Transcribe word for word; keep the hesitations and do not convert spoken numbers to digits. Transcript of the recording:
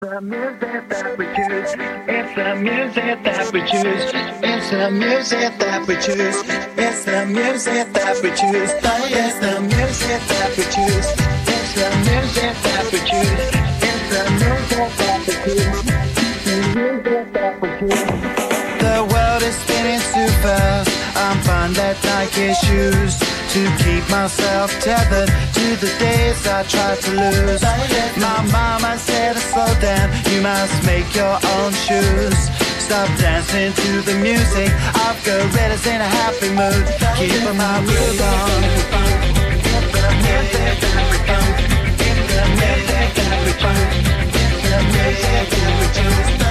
The music that we choose. It's the music that we choose. It's the music that we choose. It's the music that we choose. It's the music that we choose. It's the music that we choose. It's the music that we choose. The music that we choose. The world is spinning too fast. I'm fine that Nike shoes to keep myself tethered to the days I tried to lose. My mama said to slow down, you must make your own shoes. Stop dancing to the music of gorillas in a happy mood. Keep my groove on. It's the music that we choose. It's the music that we choose. It's the music that we choose.